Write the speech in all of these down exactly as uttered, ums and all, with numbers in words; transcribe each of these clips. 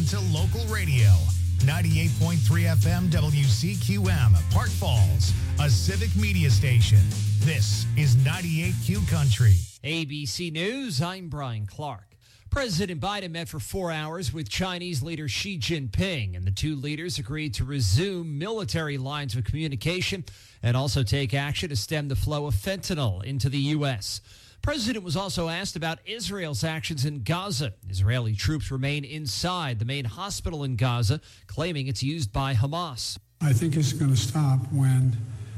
into local radio. ninety-eight point three F M W C Q M, Park Falls, a civic media station. This is ninety-eight Q Country. A B C News, I'm Brian Clark. President Biden met for four hours with Chinese leader Xi Jinping, and the two leaders agreed to resume military lines of communication and also take action to stem the flow of fentanyl into the U S. President was also asked about Israel's actions in Gaza. Israeli troops remain inside the main hospital in Gaza, claiming it's used by Hamas. I think it's going to stop when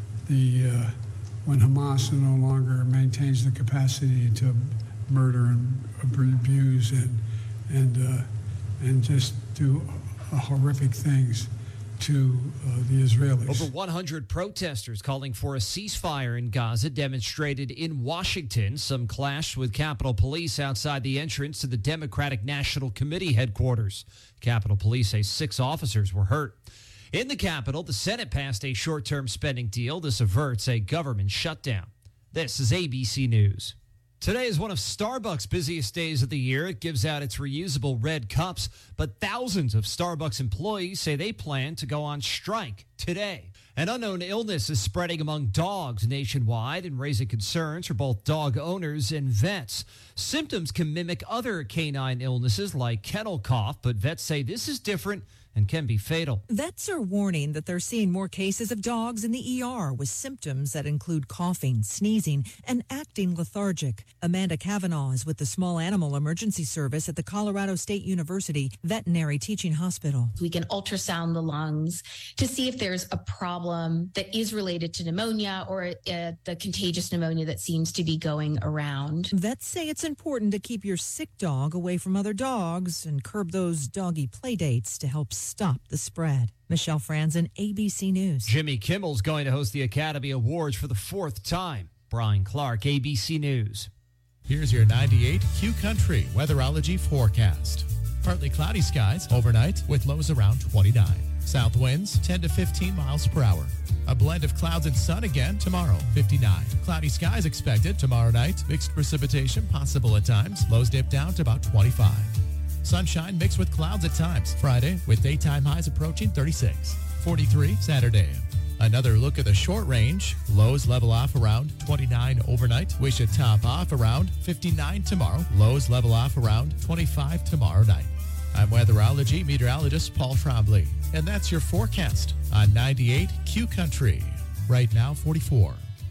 the uh, when Hamas no longer maintains the capacity to murder and abuse and and uh, and just do uh, horrific things to uh, the Israelis. Over one hundred protesters calling for a ceasefire in Gaza demonstrated in Washington. Some clashed with Capitol Police outside the entrance to the Democratic National Committee headquarters. Capitol Police say six officers were hurt. In the Capitol, the Senate passed a short-term spending deal. This averts a government shutdown. This is A B C News. Today is one of Starbucks' busiest days of the year. It gives out its reusable red cups, but thousands of Starbucks employees say they plan to go on strike today. An unknown illness is spreading among dogs nationwide and raising concerns for both dog owners and vets. Symptoms can mimic other canine illnesses like kennel cough, but vets say this is different and can be fatal. Vets are warning that they're seeing more cases of dogs in the E R with symptoms that include coughing, sneezing, and acting lethargic. Amanda Kavanaugh is with the Small Animal Emergency Service at the Colorado State University Veterinary Teaching Hospital. We can ultrasound the lungs to see if there's a problem that is related to pneumonia or uh, the contagious pneumonia that seems to be going around. Vets say it's important to keep your sick dog away from other dogs and curb those doggy play dates to help stop the spread. Michelle Franzen, A B C News. Jimmy Kimmel's going to host the Academy Awards for the fourth time. Brian Clark, A B C News. Here's your ninety-eight Q Country weatherology forecast. Partly cloudy skies overnight with lows around twenty-nine. South winds ten to fifteen miles per hour. A blend of clouds and sun again tomorrow, fifty-nine. Cloudy skies expected tomorrow night. Mixed precipitation possible at times. Lows dip down to about twenty-five. Sunshine mixed with clouds at times. Friday with daytime highs approaching thirty-six. forty-three Saturday. Another look at the short range. Lows level off around twenty-nine overnight. We should top off around fifty-nine tomorrow. Lows level off around twenty-five tomorrow night. I'm weatherology meteorologist Paul Trombley. And that's your forecast on ninety-eight Q Country. Right now, forty-four.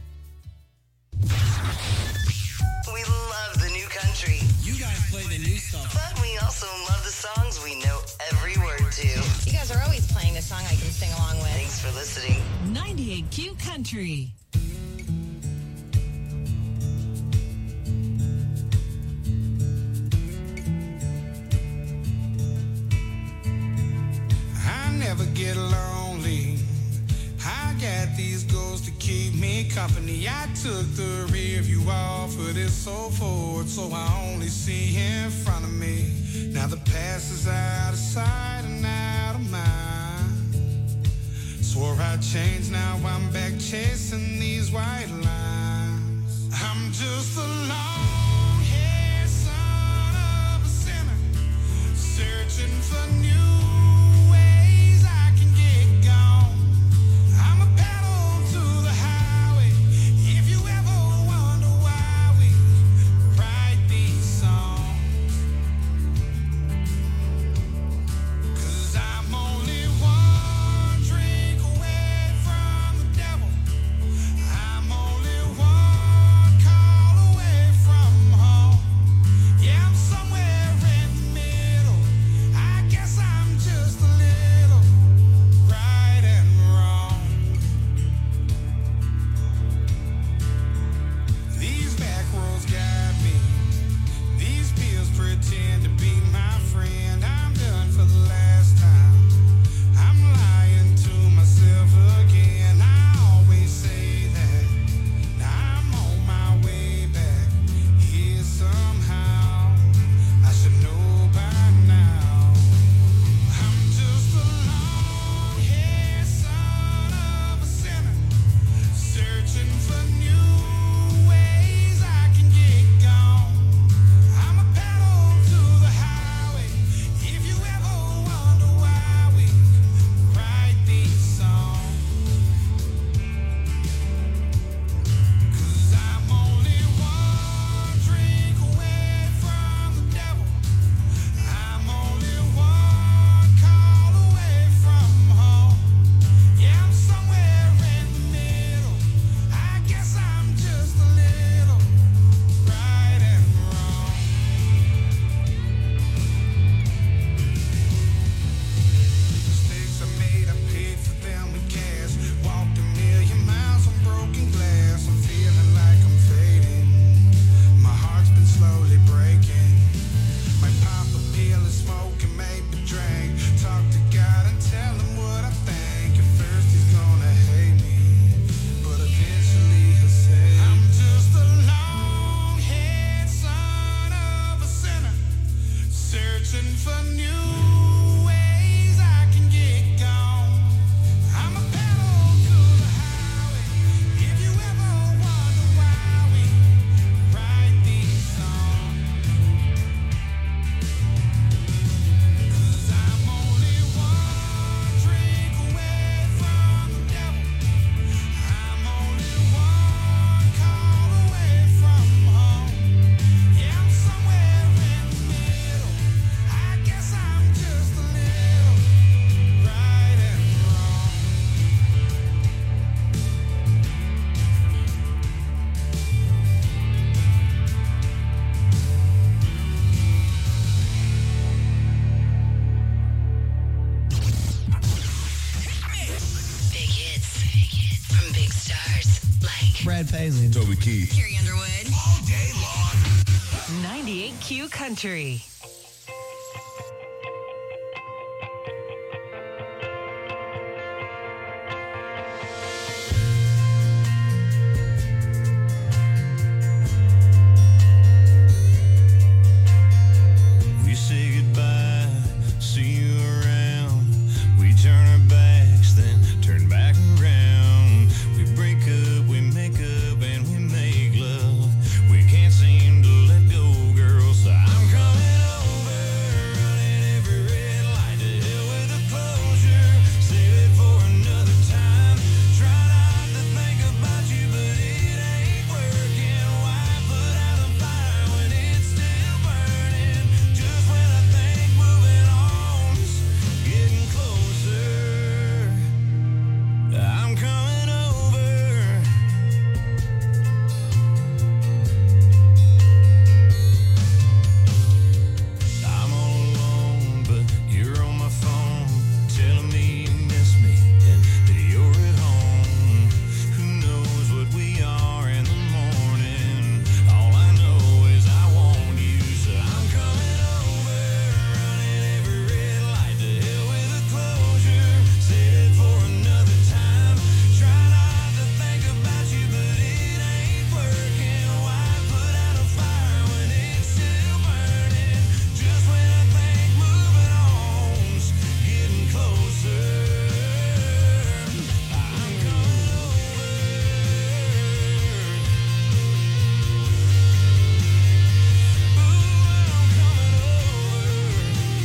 We love the new country. You guys play the new stuff. But we also love the songs we know every word to. You guys are always playing a song I can sing along with. Thanks for listening. ninety-eight Q Country. I never get lonely. I got these goals to keep me company. I took the rear view off, but it's so forward, so I only see in front of me. Now the past is out of sight and out of mind. Swore I'd change, now I'm back chasing these white lines. I'm just a long-haired son of a sinner, searching for new I guess I'm Big stars like Brad Paisley, Toby Keith, Carrie Underwood, all day long. ninety-eight Q Country. We say goodbye, see you around. We turn our backs, then turn back around. We break up, we make up, and we make love. We can't seem to let go, girl, so I'm coming over, running every red light to hell with the closure. Save it for another time. Try not to think about you, but it ain't working. Why put out a fire when it's still burning? Just when I think moving on's getting closer, I'm coming over. I'm all alone, but you're on my phone, telling me you miss me and that you're at home. Who knows what we are in the morning? All I know is I want you, so I'm coming over, running every red light to hell with a closure. Said it for another time. Try not to think about you, but it ain't working. Why put out a fire when it's still burning? Just when I think moving on's getting closer, I'm coming over. Ooh, I'm coming over.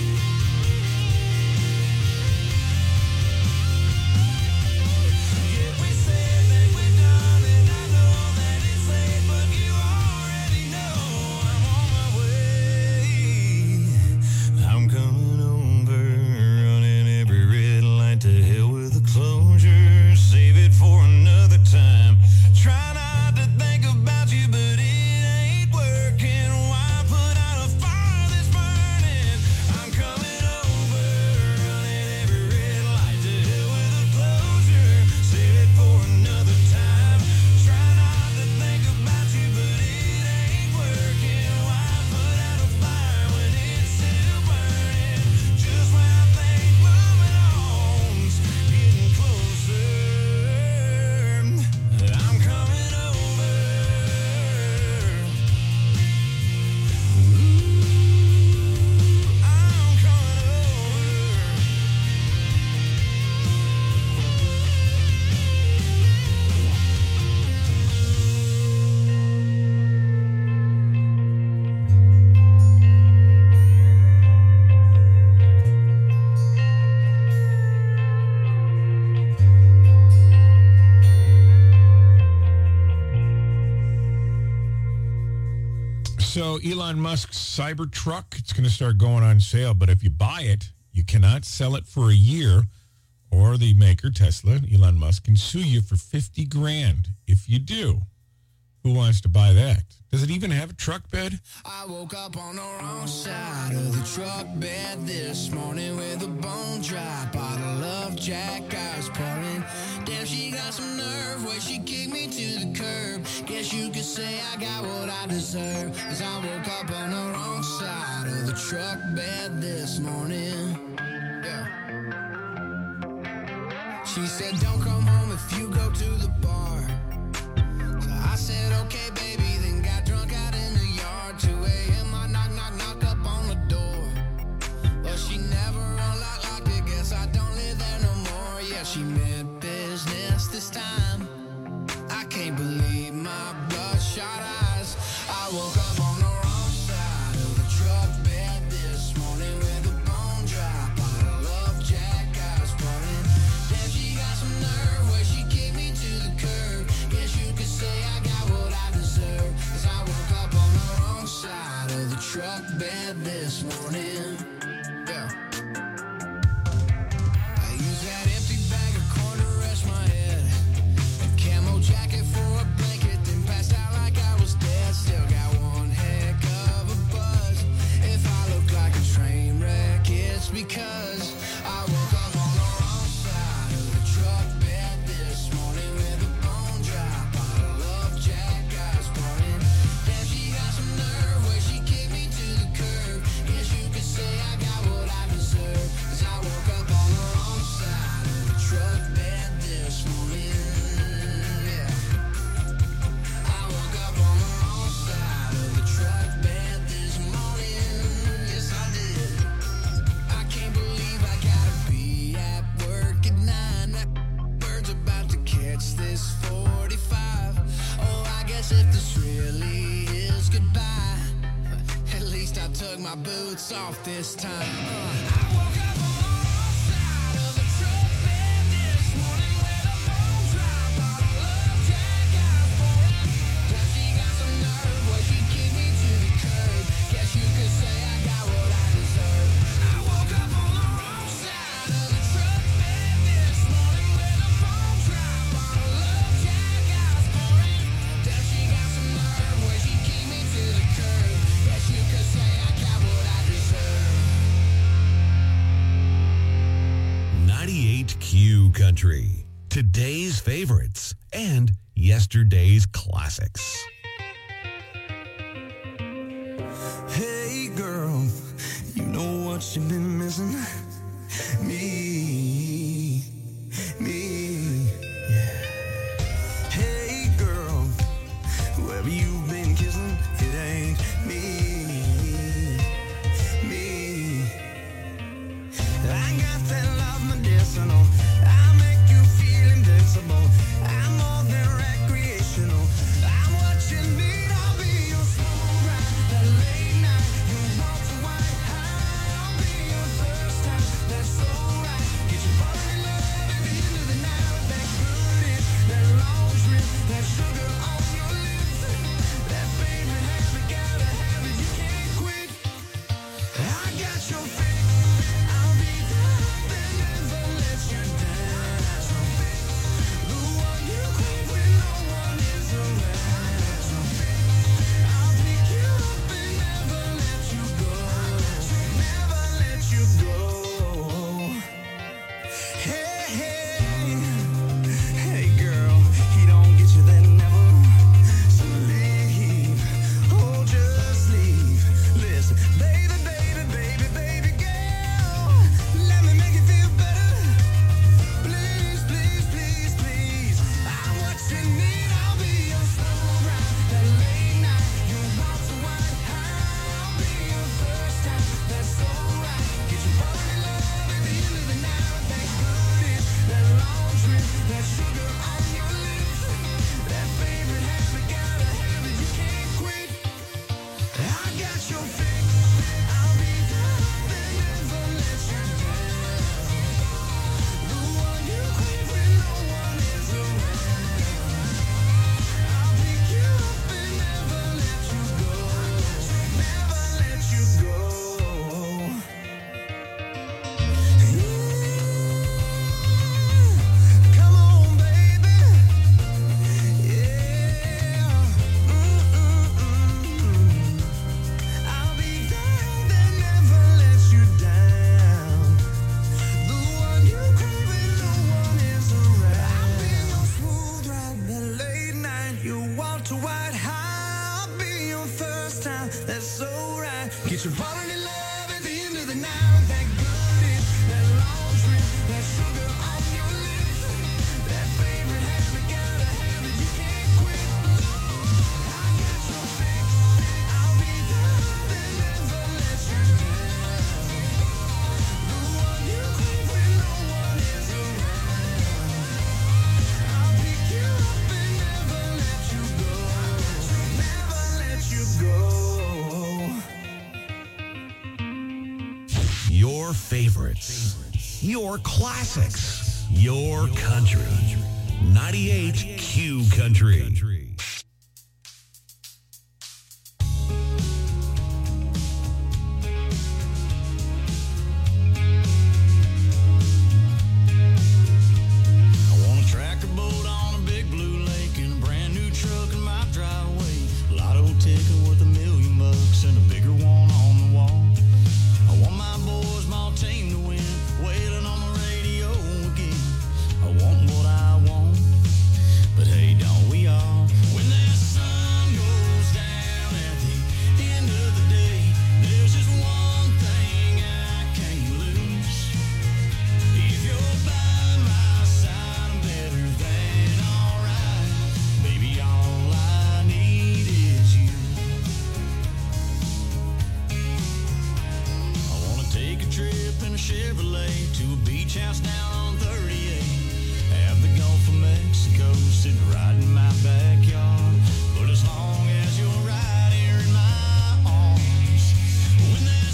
Yeah, we said that we're done, and I know that it's late, but you already know I'm on my way. I'm coming over, running every red light to hell with a closure. Save it for another time. Try not to think about you, but it ain't working. Why put out a fire that's burning? I'm coming over, running every red light to hell with a closure. Save it for another time. Try not to think about you, but it ain't working. Why put out a fire when it's still burning? Just when I think moving on's getting closer, I'm coming over. Ooh, I'm coming over. So Elon Musk's Cybertruck, it's going to start going on sale, but if you buy it, you cannot sell it for a year, or the maker, Tesla, Elon Musk, can sue you for fifty grand if you do. Who wants to buy that? Does it even have a truck bed? I woke up on the wrong side of the truck bed this morning with a bone dry bottle of Jack I was pouring. Damn, she got some nerve where she kicked me to the curb. Guess you could say I got what I deserve, 'cause I woke up on the wrong side of the truck bed this morning. Yeah. She said, don't come home if you go to the bar. So I said, okay, baby, then got drunk out in the yard. two a.m. I knock, knock, knock up on the door. But she never unlocked, locked it. Guess I don't live there no more. Yeah, she meant business this time. I can't believe my bloodshot eyes. I woke up on the wrong side of the truck bed this morning with a bone dry bottle of Jack I was pouring. Damn, she got some nerve where she kicked me to the curb. Guess you could say I got what I deserve, 'cause I woke up on the wrong side of the truck bed this morning. Yeah. I use that empty bag of corn to rest my head. A camo jacket for a blanket, then passed out like I was dead. Still got one heck of a buzz. If I look like a train wreck, it's because I woke up on the wrong side of the truck bed this morning with a bone my boots off this time. Uh. I woke up on the wrong side of the truck bed this morning with a bone drop. Bought a love jack out for it. Now she got some nerve, well she kicked me to the curb. Guess you could say I got what I deserve. I woke up on the wrong side of the truck bed this morning with a bone drop. Bought a love jack out for it. Now she got some nerve, well she kicked me to the curb. Guess you could say I got what I deserve. ninety-eight Q Country. Today's favorites and yesterday's classics. Hey girl, you know what you've been missing? Me, me, yeah. Hey girl, whoever you've been kissing, it ain't me, me. I got that love medicinal, I make you feel invincible. I'm more than recreational, I'm what you need. I'll be your smooth ride, that late night, you want to white high. I'll be your first time, that's so right. Get your body in love at the end of the night with that good itch, that long drip, that sugar on your lips, that favorite habit, gotta have it, you can't quit. I got your fix, I'll be there, then never let you down. The one you crave when no one is around. I'll pick you up and never let you go, never let you go. Hey, hey, hey girl, he don't get you then never. So leave, oh just leave. Listen, baby, baby, baby, baby girl, let me make you feel better. Please, please, please, please. I'm what you need. I'll be your smooth ride, that late night, you want to white high. I'll be your first time, that's so right. Get your body in love at the end of the night with that good itch, that long drip, that sugar on your lips, that favorite habit, gotta have it, you can't quit. I got your fix, I'll be there, then never let you down. The one you crave when no one is around. I'll pick you up and never let you go, never let you go. Come on, baby. Yeah. Mm-mm-mm. I'll be there, then never let you down. The one you crave when no one is around. I'll be your smooth ride, that late night, you want to white high. I'll be your first time, that's so right. Get your body in love at the end of the night with that good itch, that long drip, that sugar on your lips, that favorite habit, gotta have it, you can't quit. I got your fix, I'll be there, then never let you down. The one you crave when no one is around. I'll pick you up and never let you go, never let you go. Your favorites, your classics, your country. ninety-eight Q Country. I want a tractor boat on a big blue lake and a brand new truck in my driveway. Lotto ticket worth a million bucks and a bigger one on the wall. I want my boys, my team to win, wailing on the radio again. I want what I want, but hey, don't we all? When that sun goes down at the end of the day, there's just one thing I can't lose. If you're by my side, I'm better than alright. Baby, all I need is you. I wanna take a trip in a Chevrolet to a beach house down on thirty-eight. Have the Gulf of Mexico sitting right in my backyard. But as long as you're right here in my arms, when that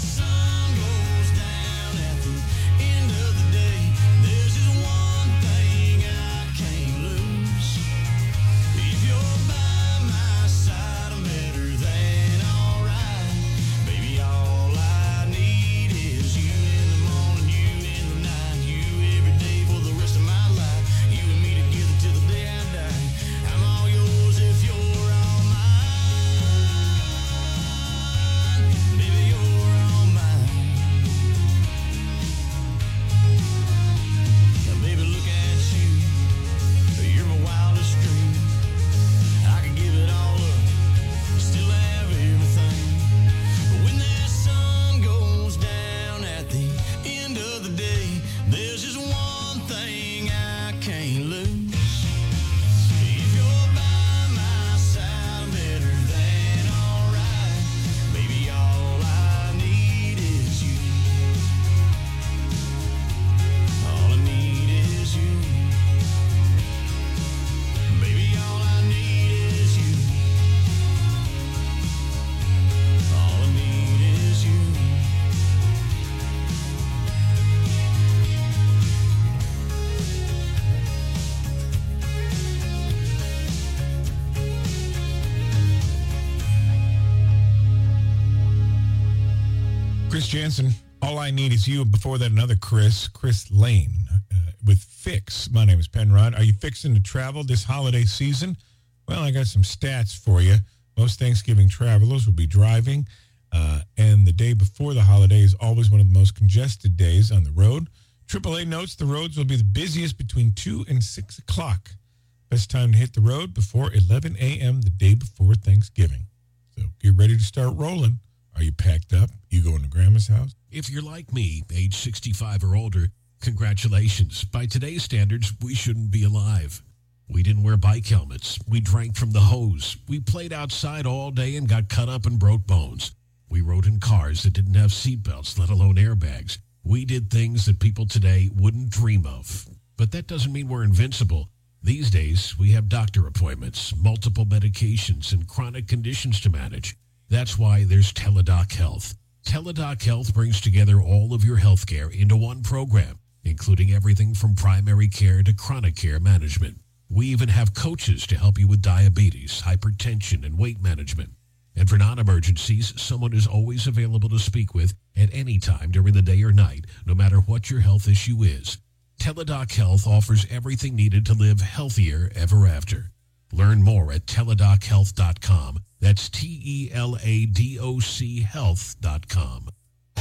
can't lose. If you're by my side, I'm better than alright. Baby, all I need is you. All I need is you. Baby, all I need is you. All I need is you. Chris Jansen, All I Need Is You. Before that, another Chris, Chris Lane uh, with Fix. My name is Penrod. Are you fixing to travel this holiday season? Well, I got some stats for you. Most Thanksgiving travelers will be driving, uh, and the day before the holiday is always one of the most congested days on the road. triple A notes the roads will be the busiest between two and six o'clock. Best time to hit the road before eleven a.m. the day before Thanksgiving. So get ready to start rolling. Are you packed up? You going to Grandma's house? If you're like me, age sixty-five or older, congratulations. By today's standards, we shouldn't be alive. We didn't wear bike helmets. We drank from the hose. We played outside all day and got cut up and broke bones. We rode in cars that didn't have seatbelts, let alone airbags. We did things that people today wouldn't dream of. But that doesn't mean we're invincible. These days, we have doctor appointments, multiple medications, and chronic conditions to manage. That's why there's Teladoc Health. Teladoc Health brings together all of your health care into one program, including everything from primary care to chronic care management. We even have coaches to help you with diabetes, hypertension, and weight management. And for non-emergencies, someone is always available to speak with at any time during the day or night, no matter what your health issue is. Teladoc Health offers everything needed to live healthier ever after. Learn more at teladoc health dot com. That's T E L A D O C health dot com. I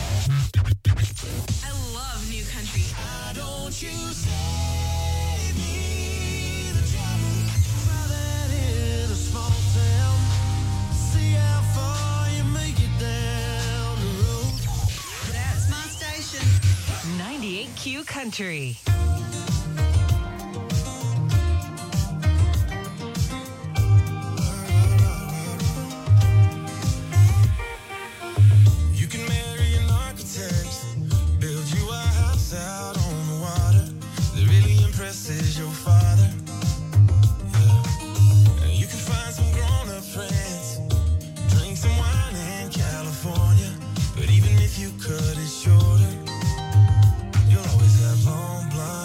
love New Country. Why don't you save me the trouble? Try that in a small town. See how far you make it down the road. That's my station. ninety-eight Q Country. You can marry an architect, build you a house out on the water that really impresses your father. Yeah. And you can find some grown-up friends, drink some wine in California. But even if you cut it shorter, you'll always have long blonde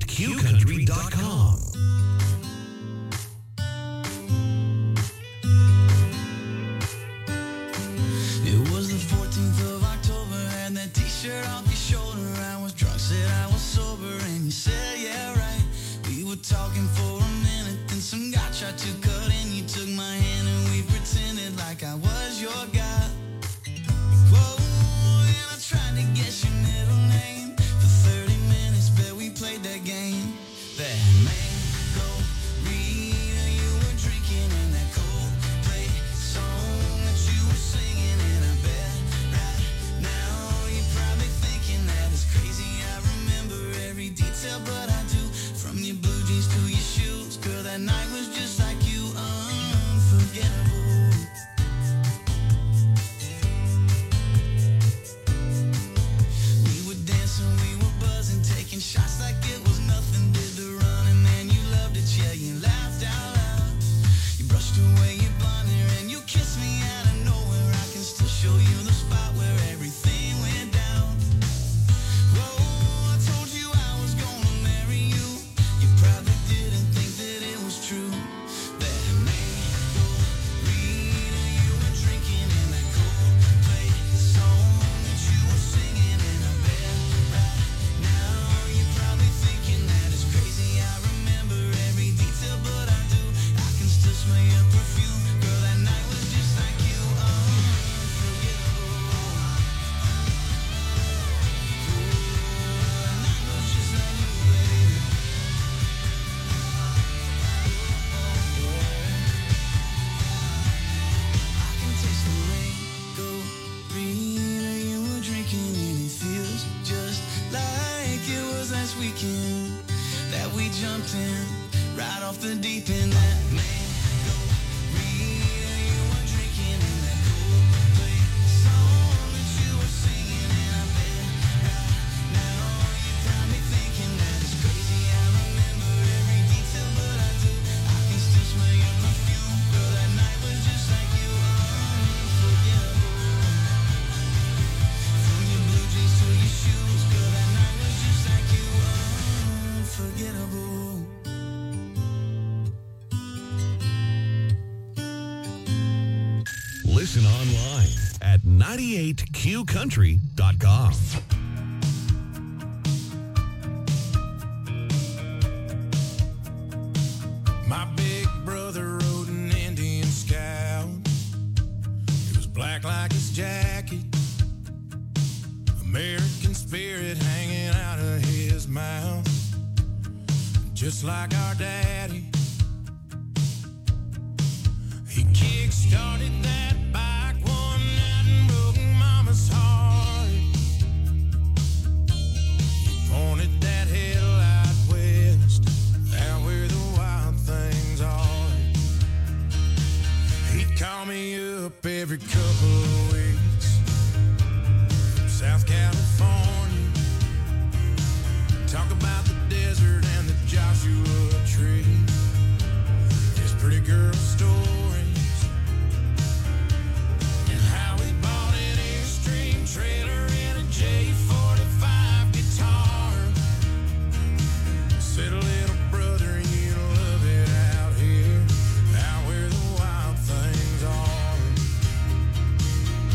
Q country dot com. It was the fourteenth of October, had that t-shirt off your shoulder. I was drunk, said I was sober, and you said, yeah, right. We were talking for a minute, then some guy tried to cut in. You took my hand and we pretended like I was your guy. Whoa, and I tried to guess your middle name. For thirty minutes, bet we played that game. That mango Rita, you were drinking in that Coldplay song that you were singing, and I bet right now you're probably thinking that it's crazy. I remember every detail, but I do. From your blue jeans to your shoes, girl, that night was just like you, unforgettable. We were dancing, we were buzzing, taking shots like it was nothing. Did the run and then you loved it, yeah, you laughed out loud. You brushed away your blonde hair and you kissed me out of nowhere. I can still show you the spot where everything went down. Whoa, I told you I was gonna marry you. You probably didn't think that it was true. That mango Rita, you were drinking in that Coldplay song that you were singing, and I bet right now you're probably thinking that it's crazy. I remember every detail, but I do. I can still smell your perfume, girl. That night was just like you, unforgettable. That night was just like you, baby. I can taste the mango Rita, you were drinking, and it feels just like it was last weekend that we jumped in right off the deep end. That mango Rita, you were drinking in that Coldplay song that you were singing, and I bet right now you're probably thinking that it's crazy. I remember every detail, but I do. I can still smell your perfume, girl. That night was just like you, unforgettable. From your blue jeans to your shoes, girl. That night was just like you, unforgettable. Listen online at ninety-eight Q country dot com. My big brother rode an Indian Scout. It was black like his jacket, American spirit hanging out of his mouth, just like our daddy. He kick-started that bike one night and broke Mama's heart. He pointed that headlight west, out where the wild things are. He'd call me up every couple of weeks from South California, talk about the desert and the Joshua tree, his pretty girl stories, and how he bought an Airstream trailer and a J forty-five guitar. Said, little brother, you love it out here, out where the wild things are.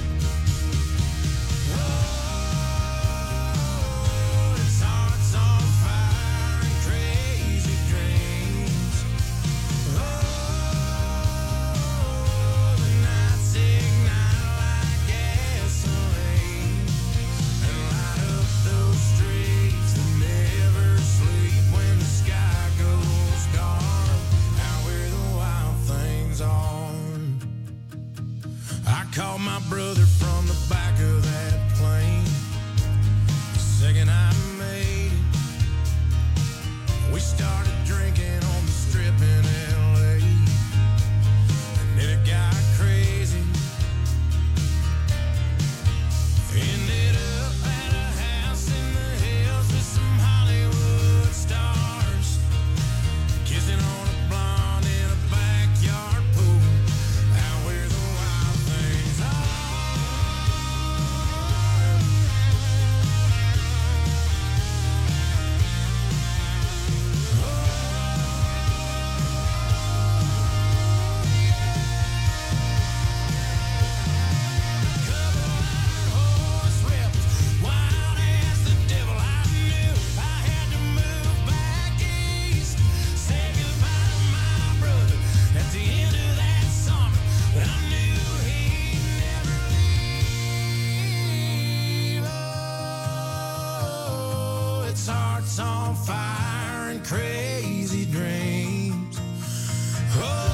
crazy dreams. Oh.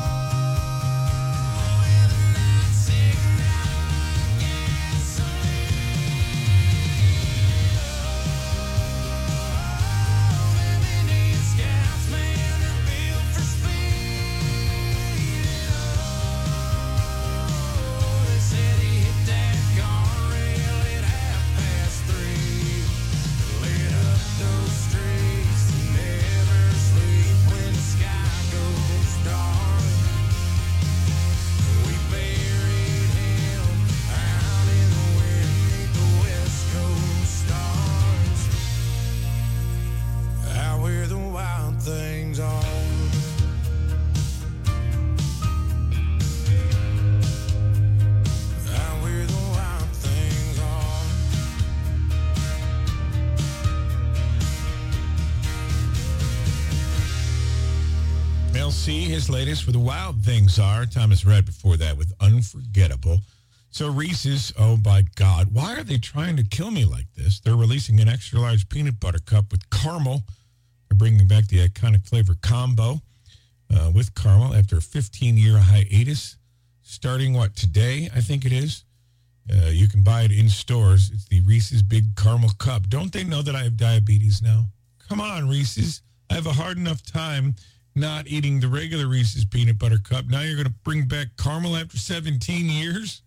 See his latest with Wild Things Are. Thomas Rhett before that with Unforgettable. So Reese's, oh my God, why are they trying to kill me like this? They're releasing an extra large peanut butter cup with caramel. They're bringing back the iconic flavor combo uh, with caramel after a fifteen-year hiatus. Starting, what, today, I think it is. Uh, you can buy it in stores. It's the Reese's Big Caramel Cup. Don't they know that I have diabetes now? Come on, Reese's. I have a hard enough time not eating the regular Reese's peanut butter cup. Now you're going to bring back caramel after seventeen years?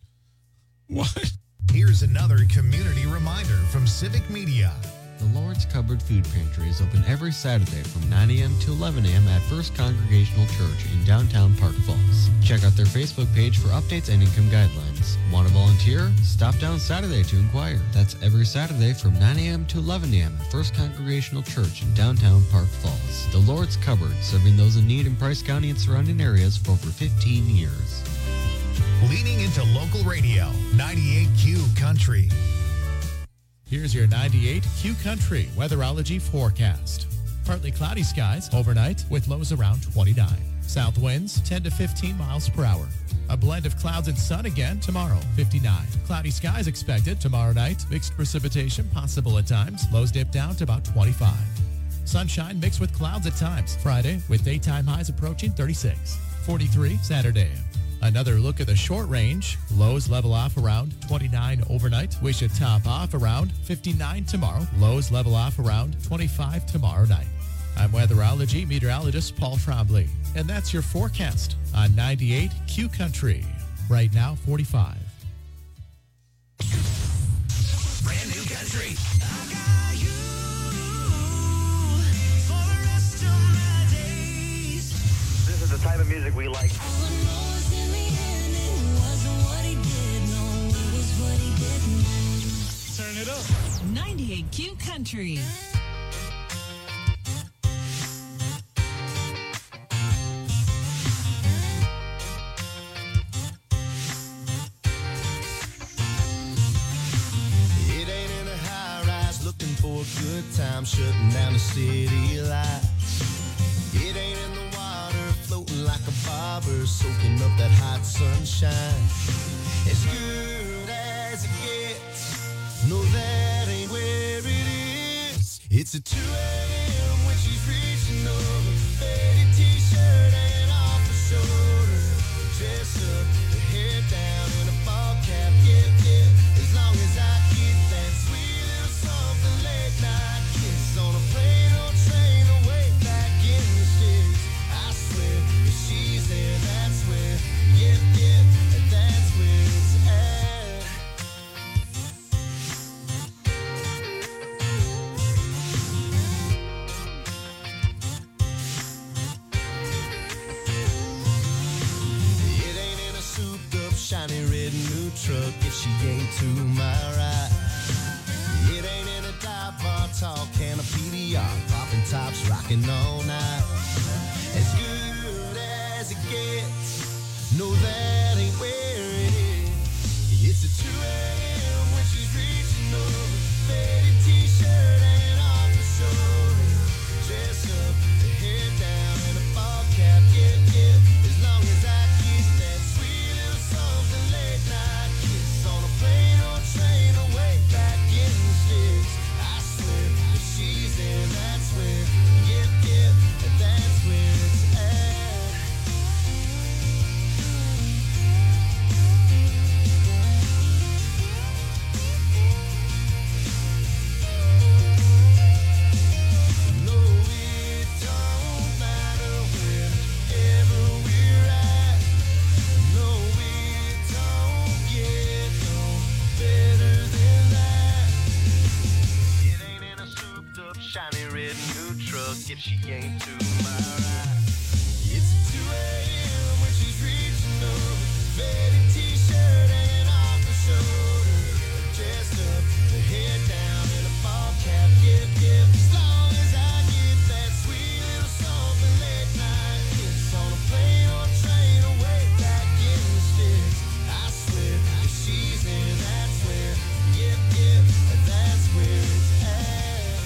What? Here's another community reminder from Civic Media. The Lord's Cupboard Food Pantry is open every Saturday from nine a.m. to eleven a.m. at First Congregational Church in downtown Park Falls. Check out their Facebook page for updates and income guidelines. Want to volunteer? Stop down Saturday to inquire. That's every Saturday from nine a.m. to eleven a.m. at First Congregational Church in downtown Park Falls. The Lord's Cupboard, serving those in need in Price County and surrounding areas for over fifteen years. Leaning into local radio, ninety-eight Q Country. Here's your ninety-eight Q Country weatherology forecast. Partly cloudy skies overnight with lows around twenty-nine. South winds ten to fifteen miles per hour. A blend of clouds and sun again tomorrow, fifty-nine. Cloudy skies expected tomorrow night. Mixed precipitation possible at times. Lows dip down to about twenty-five. Sunshine mixed with clouds at times. Friday with daytime highs approaching thirty-six. forty-three Saturday. Another look at the short range. Lows level off around twenty-nine overnight. We should top off around fifty-nine tomorrow. Lows level off around twenty-five tomorrow night. I'm weatherology meteorologist Paul Trombley, and that's your forecast on ninety-eight Q Country. Right now, forty-five. Brand new country. I got you for the rest of my days. This is the type of music we like. Turn it up. ninety-eight Q Country. It ain't in a high rise looking for a good time, shutting down the city lights. It ain't in the water floating like a barber, soaking up that hot sunshine. As good as it gets. No, that ain't where it is. It's a two a.m. when she's reaching over. Faded t-shirt and off the shoulder. Dress up, the hair down in a ball cap. Yeah, yeah. As long as I get that sweet little something late night kiss on a plane or train away back in the sticks. I swear, if she's there, that's where. Yeah, yeah, that's where it's at. Shiny red new truck if she ain't to my right. It ain't in a dive bar, tall can of P D R, popping tops, rocking all night. As good as it gets. No, that ain't where it is. It's a two a.m. when she's reaching over. Faded t-shirt and off the shoulder. Dress up, the hair down and a ball cap. Yeah, yeah. As long as I keep that sweet little something late night kiss on a plane or train away back in the sticks. I swear, if she's there, that's where. Yeah. she came to my right. It's two a.m. when she's reaching over, faded t-shirt hanging off her shoulder, dressed up, the head down in a ball cap, yep, yep. As long as I get that sweet little something late night kiss on a plane or train away back in the sticks, I swear if she's there, that's where, yep, yep, that's where it's at.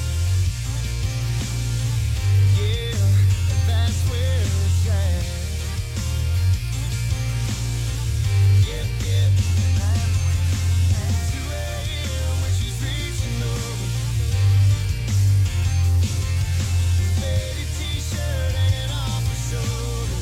Yeah, that's where it's at. Yep, yep. two a.m. when she's reaching over, faded t-shirt hanging off her shoulder.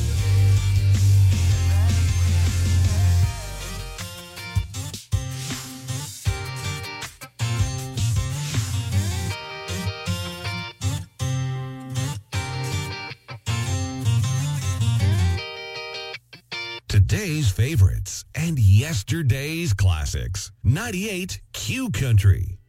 Today's favorites and yesterday's classics. ninety-eight Q Country.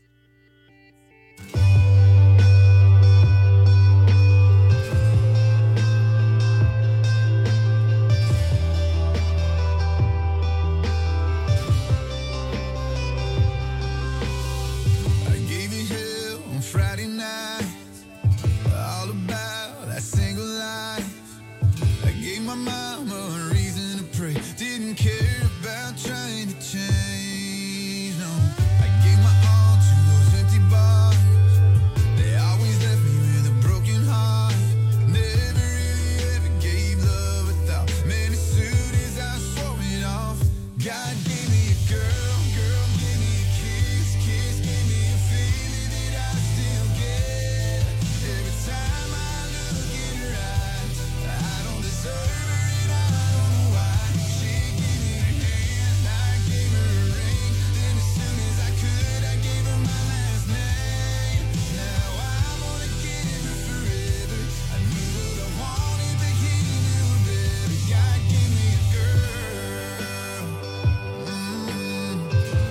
I gave you hell on Friday night, all about that single life. I gave my mama a reason to pray, didn't care about trying to change, no. I gave my all to those empty bars, they always left me with a broken heart. Never really ever gave love a thought, man, as soon as I swore it off. God gave me a girl, girl gave me a kiss, kiss gave me a feeling that I still get. Every time I look in her eyes, I don't deserve her and I don't know why. She gave me her hand, I gave her a ring, then as soon as I could, I gave her my last name. Now I wanna give her forever. I knew what I wanted, but he knew better. God gave me a girl. Mm.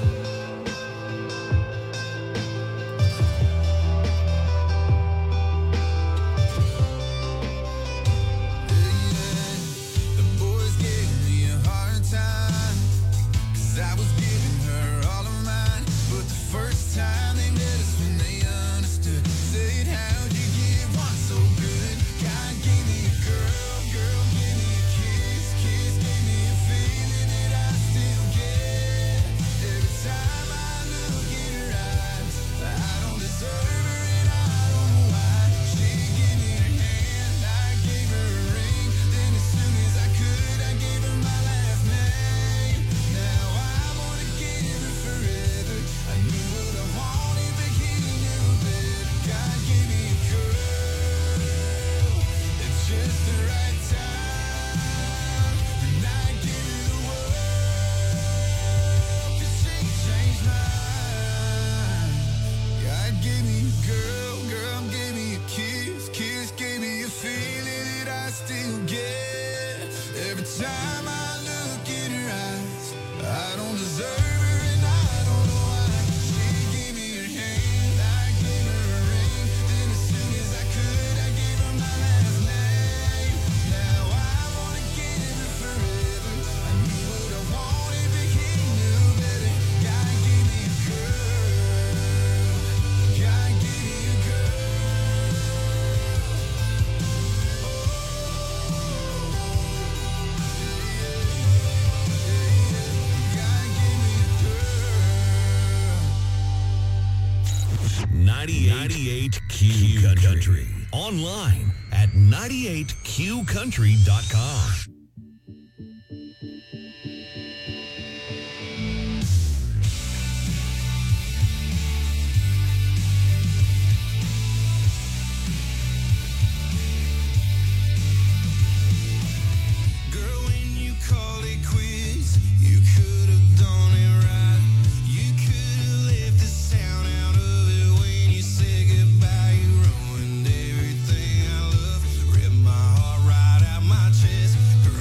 The boys gave me a hard time, 'cause I was giving her all of mine. But the first time they met us when they understood, said, how'd you give one so good? God gave me a girl, girl gave me a kiss, kiss gave me a feeling that I still get. Every time I look in her eyes, I don't deserve her and I don't know why. She gave me her hand, I gave her a ring, then as soon as I could, I gave her my last name. Now I wanna give her forever. I knew what I wanted, but he knew better. God gave me a girl, it's just the right time, and I give her the world, 'cause she changed mine. God gave me a girl, girl gave me a kiss, kiss gave me a feeling that I still get. Every time I look in her eyes, I don't deserve her and I don't know why. She gave me her hand, I gave her a ring, then as soon as I could, I gave her my last name. Now I wanna give her forever. I knew what I wanted, but he knew better. God gave me a girl, God gave me a girl. God gave me a girl. ninety-eight Q Country. Online at ninety-eight Q country dot com. Girl, when you called it quits, you could have done it right. You could have left the sound out of it when you said goodbye. You ruined everything I love, ripped my heart right out my chest. Girl,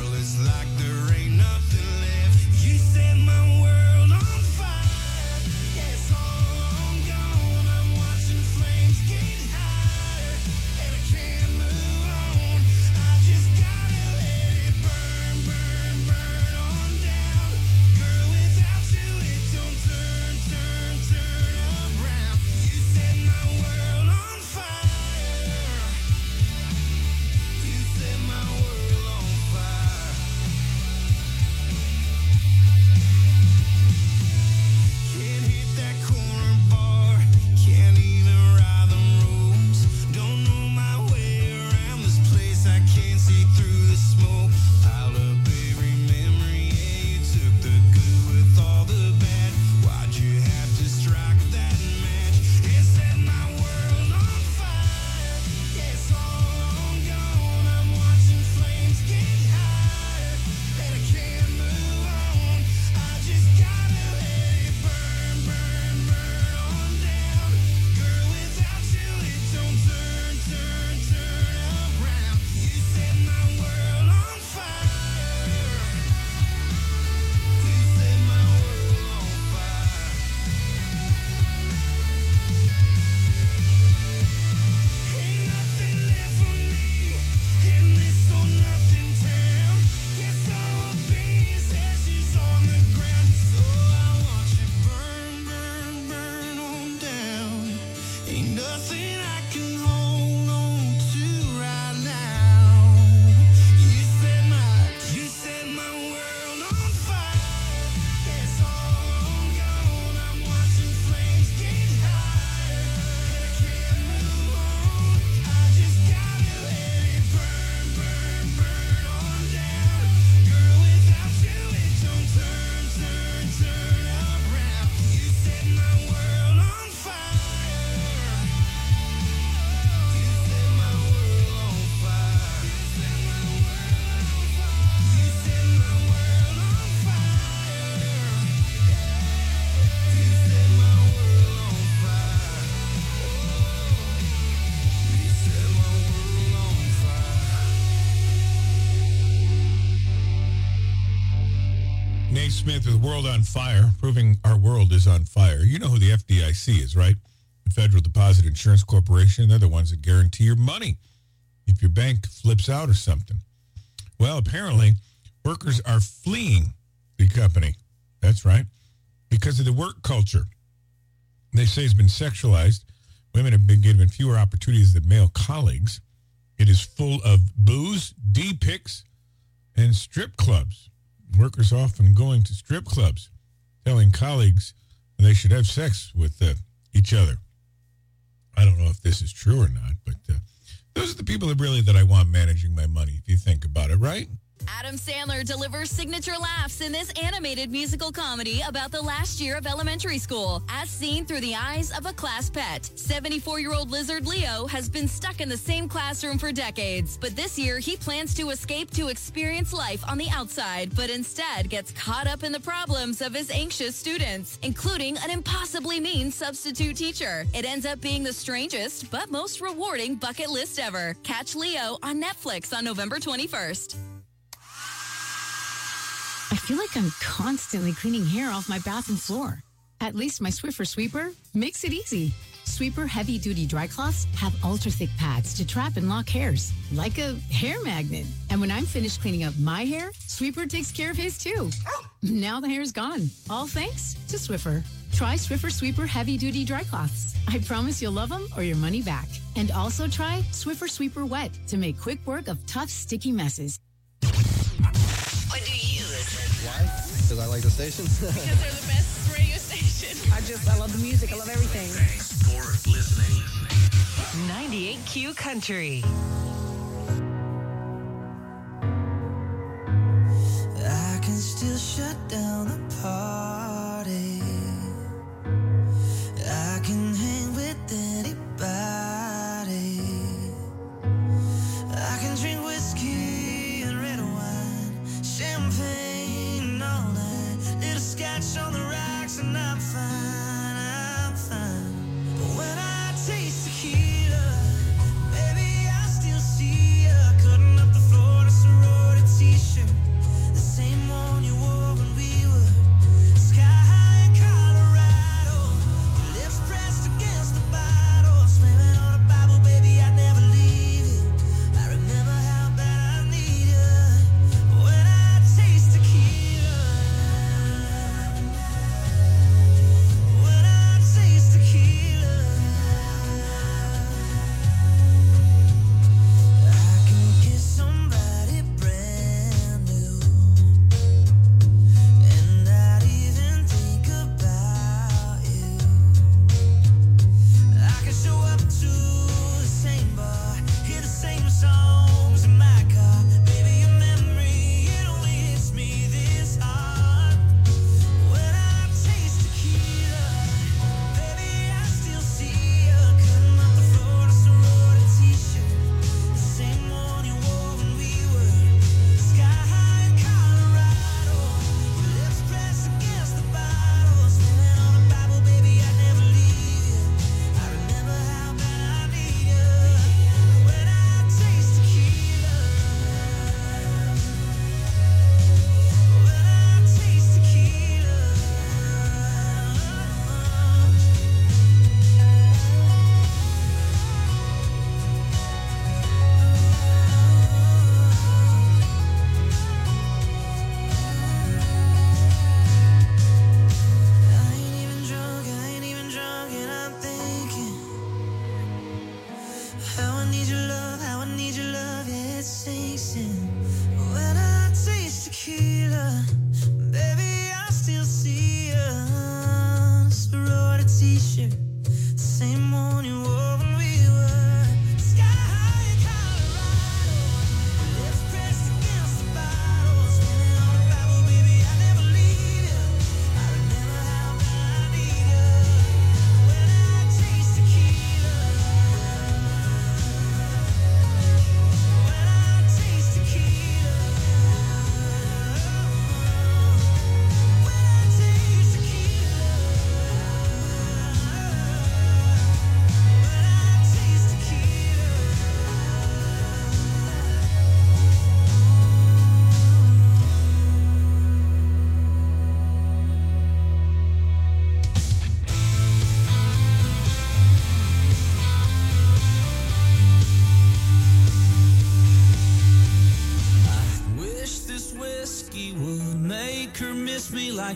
A. Smith with World on Fire, proving our world is on fire. You know who the F D I C is, right? The Federal Deposit Insurance Corporation. They're the ones that guarantee your money if your bank flips out or something. Well, apparently, workers are fleeing the company. That's right. Because of the work culture. They say it's been sexualized. Women have been given fewer opportunities than male colleagues. It is full of booze, D-pics, and strip clubs. Workers often going to strip clubs, telling colleagues they should have sex with uh, each other. I don't know if this is true or not, but uh, those are the people that really that I want managing my money, if you think about it, right? Adam Sandler delivers signature laughs in this animated musical comedy about the last year of elementary school, as seen through the eyes of a class pet. seventy-four-year-old lizard Leo has been stuck in the same classroom for decades, but this year he plans to escape to experience life on the outside, but instead gets caught up in the problems of his anxious students, including an impossibly mean substitute teacher. It ends up being the strangest but most rewarding bucket list ever. Catch Leo on Netflix on November twenty-first. I feel like I'm constantly cleaning hair off my bathroom floor. At least my Swiffer Sweeper makes it easy. Sweeper heavy-duty dry cloths have ultra-thick pads to trap and lock hairs, like a hair magnet. And when I'm finished cleaning up my hair, Sweeper takes care of his too. Now the hair's gone, all thanks to Swiffer. Try Swiffer Sweeper heavy-duty dry cloths. I promise you'll love them or your money back. And also try Swiffer Sweeper Wet to make quick work of tough, sticky messes. Why do you listen? Why? Because I like the station. Because they're the best radio station. I just, I love the music. I love everything. Thanks for listening. ninety-eight Q Country. I can still shut down the party. I can hang with anybody. I can drink whiskey and red wine, champagne all night, little scotch on the rocks, and I'm fine, I'm fine. But when I taste tequila, baby, I still see ya cutting up the floor in a sorority t-shirt, the same one you wore when we were sky high in Colorado. Your lips pressed against the bottle, slamming on a Bible, baby, I'd never leave it. I remember how bad I need you when I taste tequila. When I taste tequila, I can kiss somebody brand new and not even think about you. I can show up to the same bar, hear the same songs in my car. Baby, your memory, it only hits me this hard. When I taste tequila, baby, I still see ya cutting up the floor in a sorority t-shirt, the same one you wore when we were sky high in Colorado. Your lips pressed against the bottle, slamming on a Bible, baby, I'd never leave you. I remember how bad I need you when I taste tequila. When I taste tequila. I ain't even drunk, I ain't even drunk, and I'm thinking how I need your love, how I need your love, yeah, it sinks in. When I taste tequila, baby, I still see ya. Sorority t-shirt, the same one you wore when we were sky high in Colorado. Lips pressed against the bottle, slamming on a Bible, baby, I never leave you. I remember how bad I need you when I taste tequila. When I taste tequila.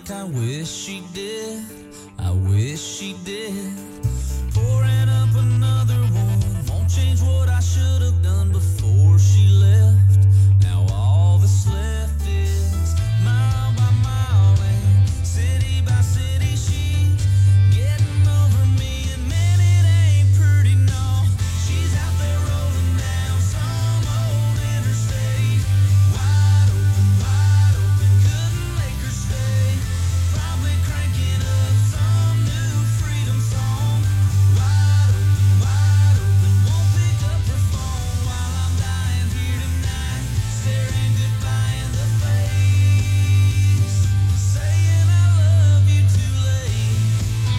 like I wish she did. I wish she did. Pouring up another one. Won't change what I should have done before she left. Now all that's left is mile by mile and city by city. She's getting over me, and man, it ain't pretty, no. She's out there rolling down some old interstate. Wide open, wide open, couldn't make her stay. Probably cranking up some new freedom song. Wide open, wide open, won't pick up her phone while I'm dying here tonight, staring goodbye in the face, saying I love you too late,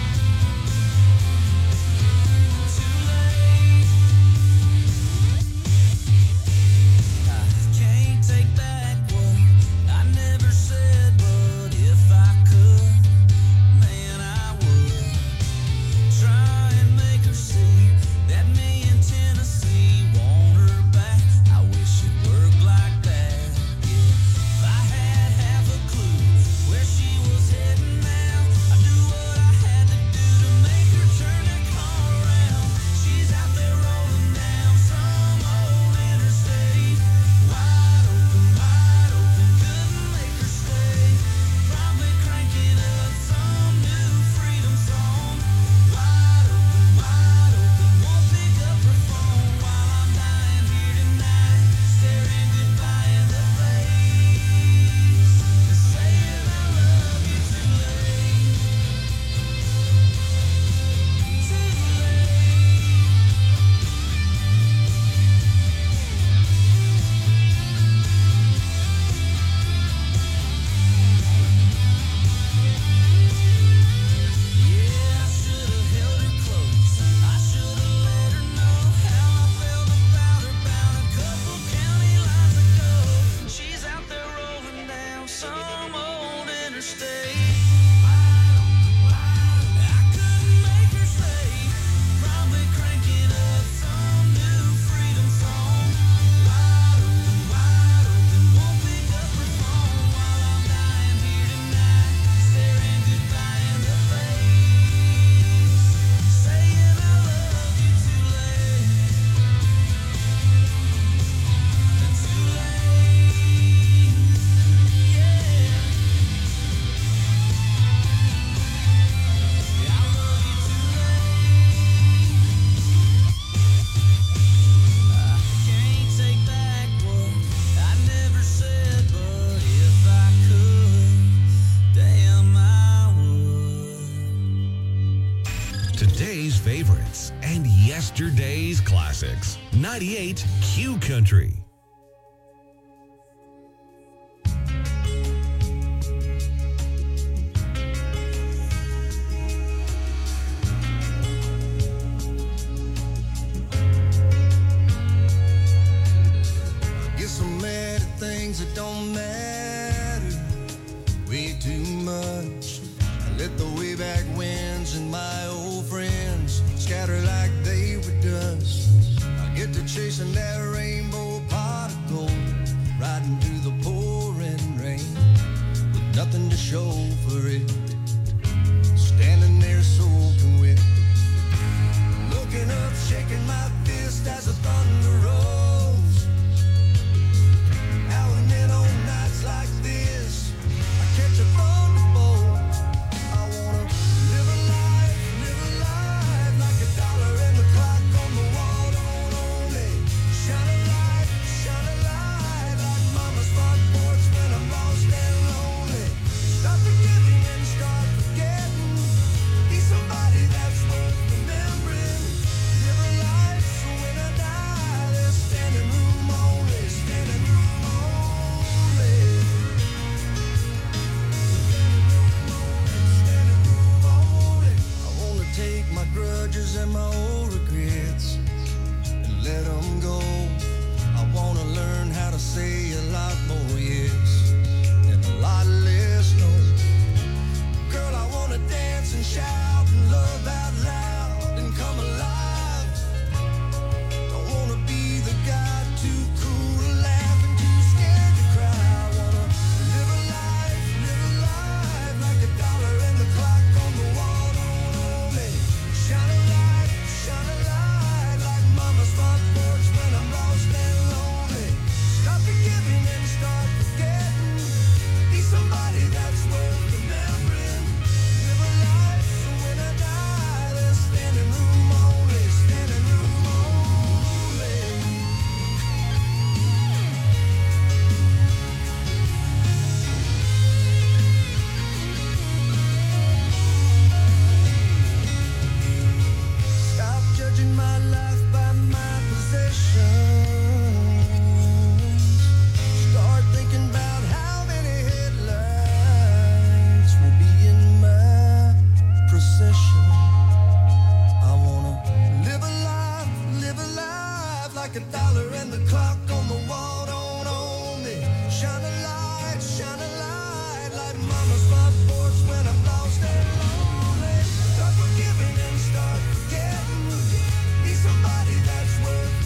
too late. I can't take back what I never said, but if I could, man, I would try and make her see that me in Tennessee want her back. I wish it worked like that. Yeah. If I had half a clue where she was heading now, I'd do what I had to do to make her turn that car around. She's out there rolling down some old interstate. Wide open, wide open, couldn't make her stay. Probably cranking up some new freedom song. Wide open, wide open, won't pick up her phone while I'm dying here tonight, staring goodbye in the face, saying I love you too late, too Yeah, I should've held her close. I should've let her know how I felt about her bout a couple county lines ago. She's out there rolling down some old interstate. I couldn't make her stay. Probably cranking up some new freedom song. Wide open, wide open, won't pick up her phone while I'm dying here tonight, staring goodbye in the face, saying I love you too late, too late, yeah. I love you too late. I can't take back what I never said, but if I could, damn I would. Today's favorites and yesterday's classics. ninety-eight Q Country. Get so mad at things that don't matter way too much. I let the way back winds and my old friends scatter like they were dust. I get to chasing that rainbow pot of gold, riding through the pouring rain with nothing to show for it, standing there soaking wet, looking up, shaking my fist as the thunder rolls. Now and then on nights like this, I catch a thunderbolt. I wanna live a life, live a life like a dollar in the clock on the wall. Don't only shine a light, shine a light like mama's front porch when I'm lost and lonely. Stop forgiving and start forgetting. Be somebody that's worth remembering. Live a life so when I die, dollar and the clock on the wall don't own me. Shine a light, shine a light, like mama's front porch when I'm lost and lonely. Start forgiving and start forgetting. Be somebody that's worth